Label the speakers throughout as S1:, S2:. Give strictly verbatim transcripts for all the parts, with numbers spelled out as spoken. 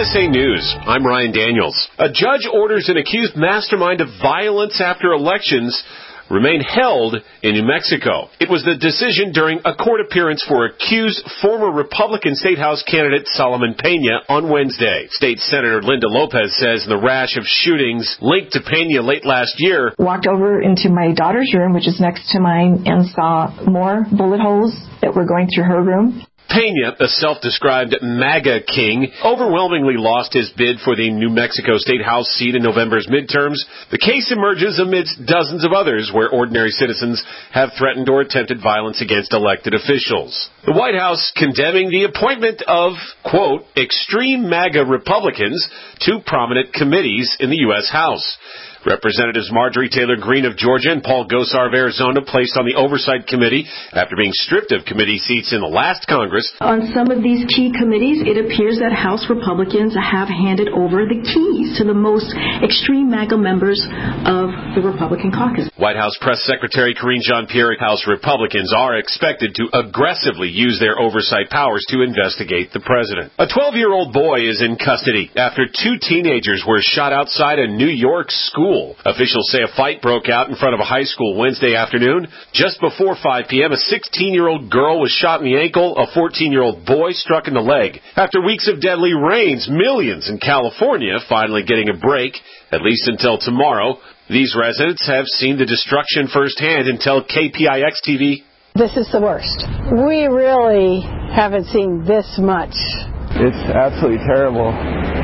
S1: S A News, I'm Ryan Daniels. A judge orders an accused mastermind of violence after elections remain held in New Mexico. It was the decision during a court appearance for accused former Republican State House candidate Solomon Pena on Wednesday. State Senator Linda Lopez says the rash of shootings linked to Pena late last year.
S2: Walked over into my daughter's room, which is next to mine, and saw more bullet holes that were going through her room.
S1: Pena, a self-described MAGA king, overwhelmingly lost his bid for the New Mexico State House seat in November's midterms. The case emerges amidst dozens of others where ordinary citizens have threatened or attempted violence against elected officials. The White House condemning the appointment of, quote, extreme MAGA Republicans to prominent committees in the U S House. Representatives Marjorie Taylor Greene of Georgia and Paul Gosar of Arizona placed on the Oversight Committee after being stripped of committee seats in the last Congress.
S3: On some of these key committees, it appears that House Republicans have handed over the keys to the most extreme MAGA members of the Republican caucus.
S1: White House Press Secretary Karine Jean-Pierre, House Republicans are expected to aggressively use their oversight powers to investigate the president. A twelve-year-old boy is in custody after two teenagers were shot outside a New York school. Officials say a fight broke out in front of a high school Wednesday afternoon. Just before five p.m., a sixteen-year-old girl was shot in the ankle. A fourteen-year-old boy struck in the leg. After weeks of deadly rains, millions in California finally getting a break, at least until tomorrow. These residents have seen the destruction firsthand and tell K P I X T V.
S4: This is the worst. We really haven't seen this much.
S5: It's absolutely terrible.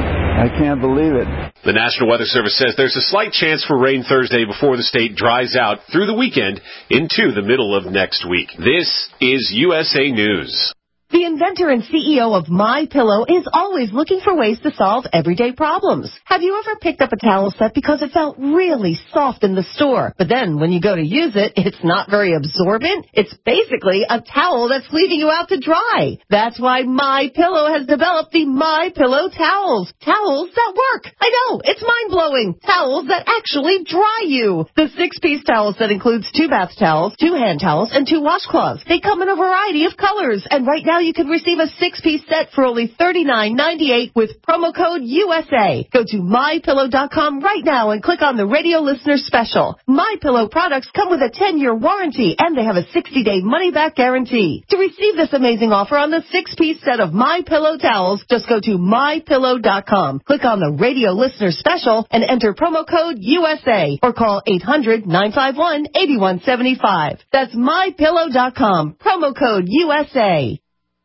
S5: I can't believe it.
S1: The National Weather Service says there's a slight chance for rain Thursday before the state dries out through the weekend into the middle of next week. This is U S A News.
S6: The inventor and C E O of MyPillow is always looking for ways to solve everyday problems. Have you ever picked up a towel set because it felt really soft in the store, but then when you go to use it, it's not very absorbent? It's basically a towel that's leaving you out to dry. That's why MyPillow has developed the MyPillow towels. Towels that work. I know, it's mind-blowing. Towels that actually dry you. The six-piece towel set includes two bath towels, two hand towels, and two washcloths. They come in a variety of colors, and right now you can receive a six-piece set for only thirty-nine ninety-eight with promo code U S A. Go to my pillow dot com right now and click on the radio listener special. MyPillow products come with a ten-year warranty, and they have a sixty-day money-back guarantee. To receive this amazing offer on the six-piece set of MyPillow towels, just go to my pillow dot com, click on the radio listener special, and enter promo code U S A, or call eight hundred nine five one eight one seven five. That's my pillow dot com, promo code U S A.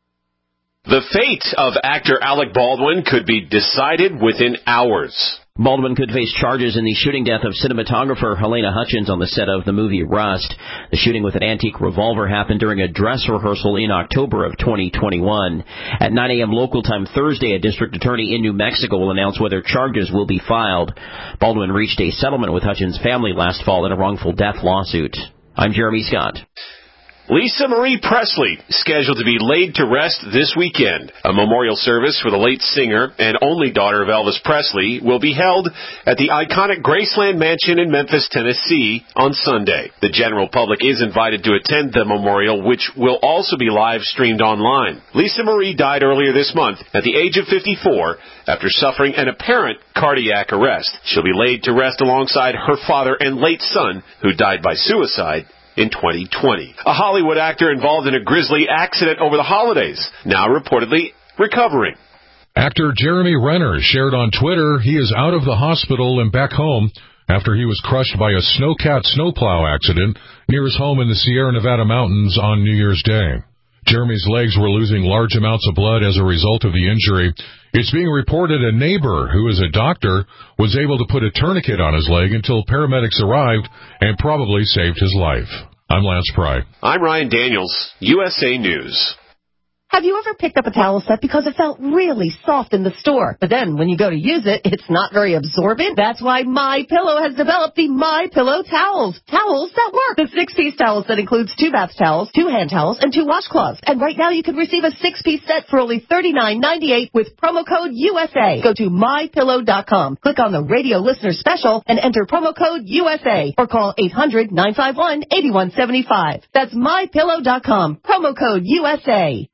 S1: The fate of actor Alec Baldwin could be decided within hours.
S7: Baldwin could face charges in the shooting death of cinematographer Helena Hutchins on the set of the movie Rust. The shooting with an antique revolver happened during a dress rehearsal in October of twenty twenty-one. At nine a.m. local time Thursday, a district attorney in New Mexico will announce whether charges will be filed. Baldwin reached a settlement with Hutchins' family last fall in a wrongful death lawsuit. I'm Jeremy Scott.
S1: Lisa Marie Presley, scheduled to be laid to rest this weekend. A memorial service for the late singer and only daughter of Elvis Presley will be held at the iconic Graceland Mansion in Memphis, Tennessee on Sunday. The general public is invited to attend the memorial, which will also be live streamed online. Lisa Marie died earlier this month at the age of fifty-four after suffering an apparent cardiac arrest. She'll be laid to rest alongside her father and late son, who died by suicide in twenty twenty. A Hollywood actor involved in a grisly accident over the holidays, now reportedly recovering.
S8: Actor Jeremy Renner shared on Twitter he is out of the hospital and back home after he was crushed by a snowcat snowplow accident near his home in the Sierra Nevada mountains on New Year's Day. Jeremy's legs were losing large amounts of blood as a result of the injury. It's being reported a neighbor, who is a doctor, was able to put a tourniquet on his leg until paramedics arrived and probably saved his life. I'm Lance Pry.
S1: I'm Ryan Daniels, U S A News.
S6: Have you ever picked up a towel set because it felt really soft in the store, but then when you go to use it, it's not very absorbent? That's why MyPillow has developed the MyPillow towels. Towels that work. The six-piece towel set includes two bath towels, two hand towels, and two washcloths. And right now you can receive a six-piece set for only thirty-nine ninety-eight with promo code U S A. Go to my pillow dot com, click on the radio listener special, and enter promo code U S A, or call eight hundred nine five one eight one seven five. That's my pillow dot com, promo code U S A.